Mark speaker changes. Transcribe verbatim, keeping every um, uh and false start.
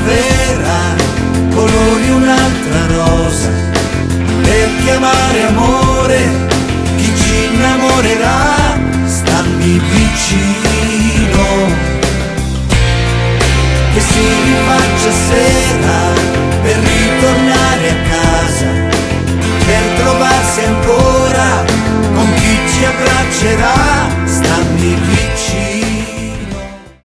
Speaker 1: primavera colori un'altra rosa, per chiamare amore chi ci innamorerà, stammi vicino, che si rifaccia sera per ritornare a casa, per trovarsi ancora con chi ci abbraccerà.